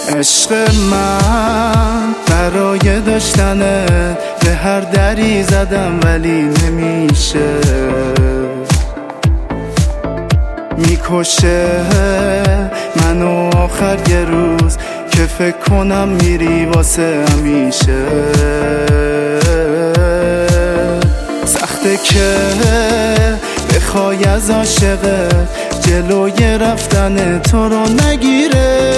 عشق من برای داشتنت به هر دری زدم ولی نمیشه، میکشه منو آخر یه روز که فکر کنم میری واسه همیشه. سخته که بخوای از عاشقت جلوی رفتن تو رو نگیره،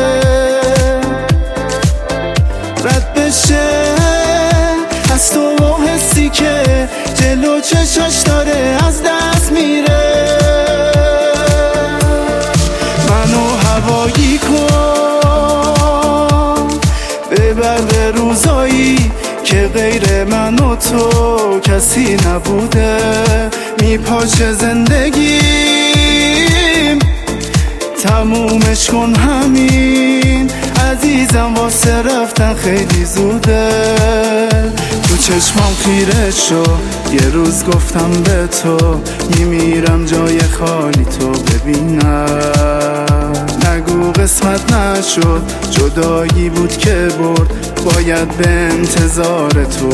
رد بشه از تو و حسی که جلو چشاش داره از دست میره. منو هوایی کن، ببر به روزایی که غیر من و تو کسی نبوده، میپاشه زندگیم تمومش کن همین عزیزم، واسه رفتن خیلی زوده. تو چشمام خیره شو، یه روز گفتم به تو میمیرم جای خالی تو ببینم. نگو قسمت نشد، جدایی بود که برد، باید به انتظار تو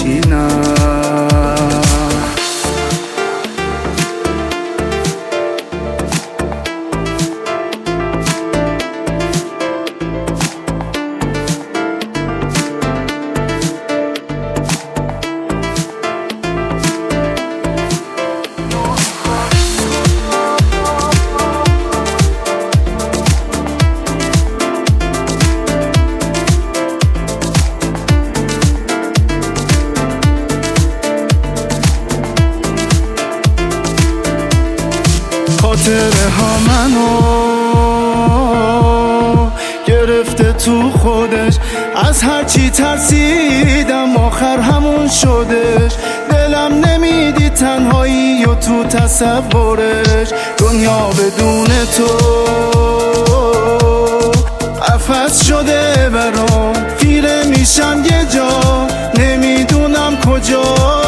بشینم. خاطره ها منو گرفته تو خودش، از هرچی ترسیدم آخر همون شدش. دلم نمیدی تنهایی و تو تصورش، دنیا بدون تو قفس شده برام. خیره میشم یه جا نمیدونم کجا،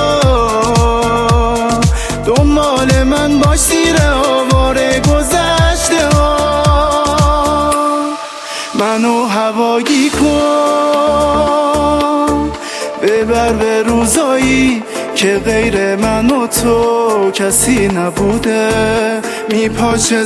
دنبال من باش زیر آواره گذشته ها. منو هوایی کن، ببر به روزایی که غیر من و تو کسی نبوده، میپاشه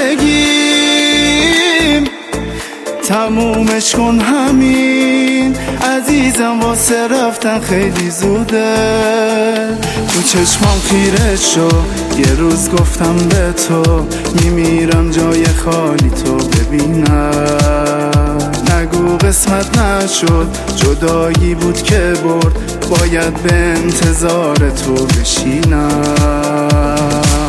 زندگیم تمومش کن همین عزیزم، واسه رفتن خیلی زوده. تو چشمام خیره شو، یه روز گفتم به تو میمیرم جای خالی تو ببینم. نگو قسمت نشد، جدایی بود که برد، باید به انتظار تو بشینم.